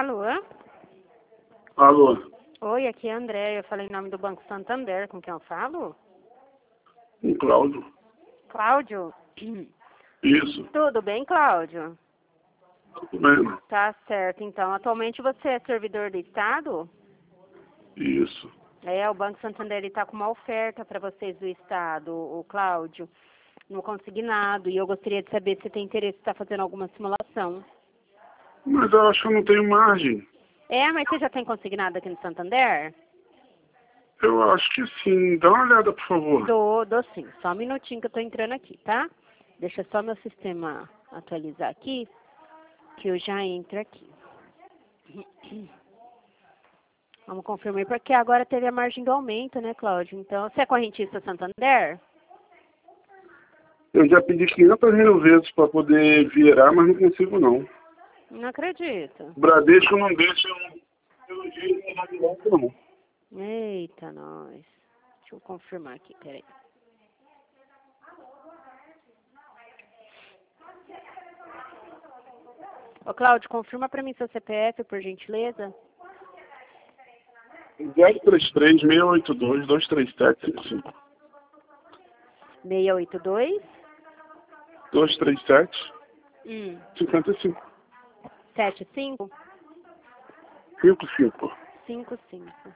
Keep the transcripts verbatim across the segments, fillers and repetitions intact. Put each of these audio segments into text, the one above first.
Alô? Alô? Oi, aqui é a André. Eu falei em nome do Banco Santander. Com quem eu falo? Com Cláudio. Cláudio? Isso. Tudo bem, Cláudio? Tudo bem? Tá certo. Então, atualmente você é servidor do Estado? Isso. É, o Banco Santander está com uma oferta para vocês do Estado, o Cláudio, no consignado. E eu gostaria de saber se tem interesse em estar fazendo alguma simulação. Mas eu acho que eu não tenho margem. É, mas você já tem consignado aqui no Santander? Eu acho que sim. Dá uma olhada, por favor. Dou, dou sim. Só um minutinho que eu tô entrando aqui, tá? Deixa só meu sistema atualizar aqui, que eu já entro aqui. Vamos confirmar, porque agora teve a margem do aumento, né, Cláudio? Então, você é correntista Santander? Eu já pedi quinhentas mil vezes para poder virar, mas não consigo não. Não acredito. O Bradesco não deixa eu, pelo jeito, não vai virar, não. Eita, nós. Deixa eu confirmar aqui, peraí. Ô, Cláudio, confirma pra mim seu C P F, por gentileza. zero três três, seis oito dois, dois três sete, cinco cinco. seis oito dois? dois três sete, Hum. cinquenta e cinco. sete cinco? cinco cinco. cinco cinco.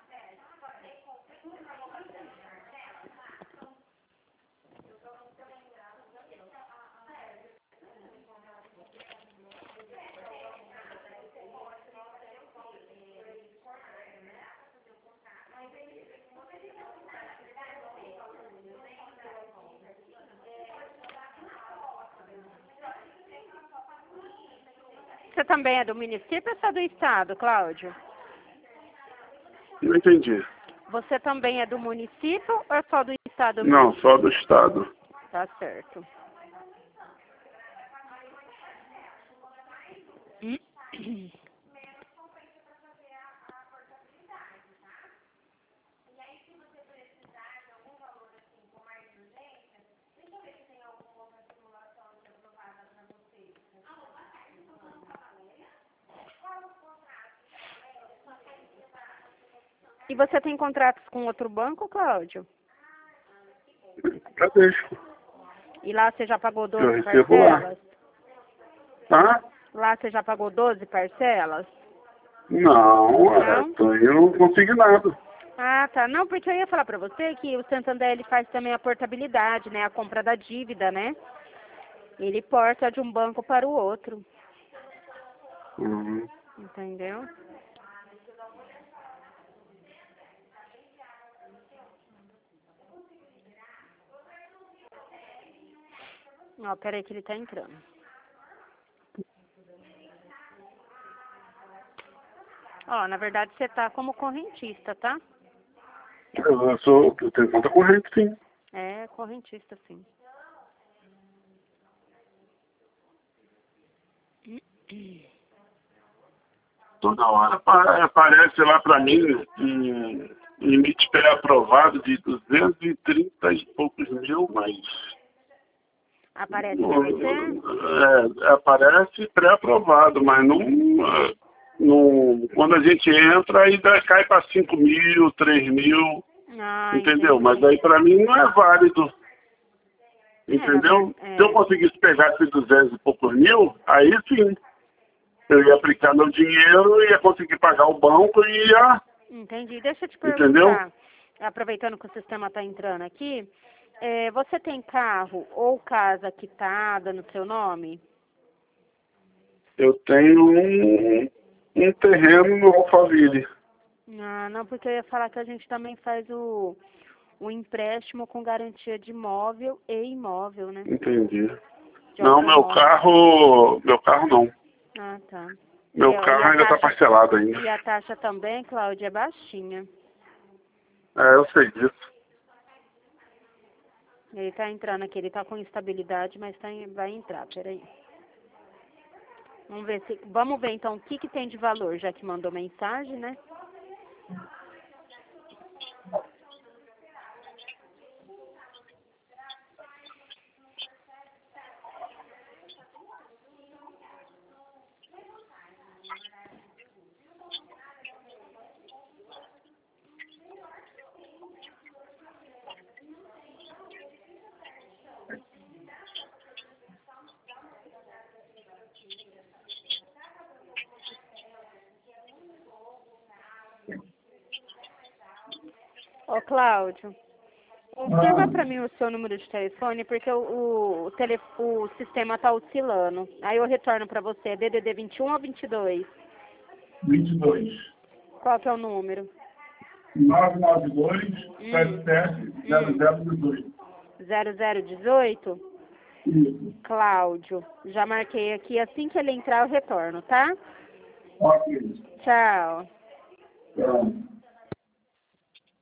Você também é do município ou só do estado, Cláudio? Não entendi. Você também é do município ou é só do estado Não, mesmo? só do estado. Tá certo. E você tem contratos com outro banco, Cláudio? Bradesco. E lá você já pagou Eu doze recebo lá. parcelas? Tá? Lá você já pagou doze parcelas? Não, é, Não? tô indo consignado. Ah, tá. Não, porque eu ia falar pra você que o Santander ele faz também a portabilidade, né? A compra da dívida, né? Ele porta de um banco para o outro. Uhum. Entendeu? Ó, peraí que ele tá entrando. Ó, na verdade você tá como correntista, tá? Eu sou, eu tenho conta corrente, sim. É, correntista, sim. Toda hora apa- aparece lá pra mim um limite pré-aprovado de duzentos e trinta e poucos mil, mas Aparece pra você? é, aparece pré-aprovado, mas não, é, não. Quando a gente entra, ainda cai para cinco mil, três mil, Ah, entendeu? entendi. Mas aí para mim não é válido. É, na Entendeu? ver- é. Se eu conseguisse pegar esses duzentos e poucos mil, aí sim. Eu ia aplicar meu dinheiro, ia conseguir pagar o banco e ia... Entendi. Deixa eu te Entendeu? perguntar, aproveitando que o sistema tá entrando aqui, é, você tem carro ou casa quitada no seu nome? Eu tenho um, um terreno no Alphaville. Ah, não, porque eu ia falar que a gente também faz o, o empréstimo com garantia de móvel e imóvel, né? Entendi. De Não, meu automóvel. carro... Meu carro não. Ah, tá. Meu E, carro e a ainda está taxa, parcelado ainda. e a taxa também, Cláudia, é baixinha. É, eu sei disso. Ele tá entrando aqui, ele tá com instabilidade, mas tá, em- vai entrar, peraí. Vamos ver se. Vamos ver então o que, que tem de valor, já que mandou mensagem, né? Ô, Cláudio, confirma ah. para mim o seu número de telefone, porque o, o, tele, o sistema está oscilando. Aí eu retorno para você. É D D D vinte e um ou vinte e dois? vinte e dois. Qual que é o número? nove nove dois, sete sete, zero zero um oito. zero zero um oito? Isso. Cláudio, já marquei aqui. Assim que ele entrar, eu retorno, tá? Ok. Tchau. Tchau.